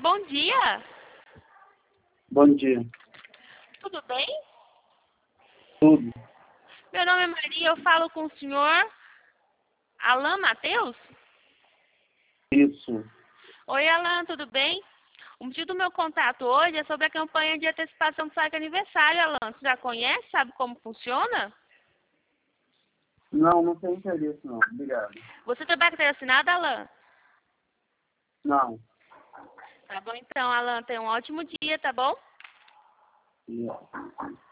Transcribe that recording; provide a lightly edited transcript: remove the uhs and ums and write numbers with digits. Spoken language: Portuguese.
bom dia. Bom dia. Tudo bem? Tudo. Meu nome é Maria, eu falo com o senhor Alan Matheus? Isso. Oi, Alan, tudo bem? O motivo do meu contato hoje é sobre a campanha de antecipação do saque aniversário, Alan. Você já conhece? Sabe como funciona? Não tenho interesse, não. Obrigado. Você tem carteira assinada, Alan? Não. Tá bom, então, Alan, tenha um ótimo dia, tá bom? Não.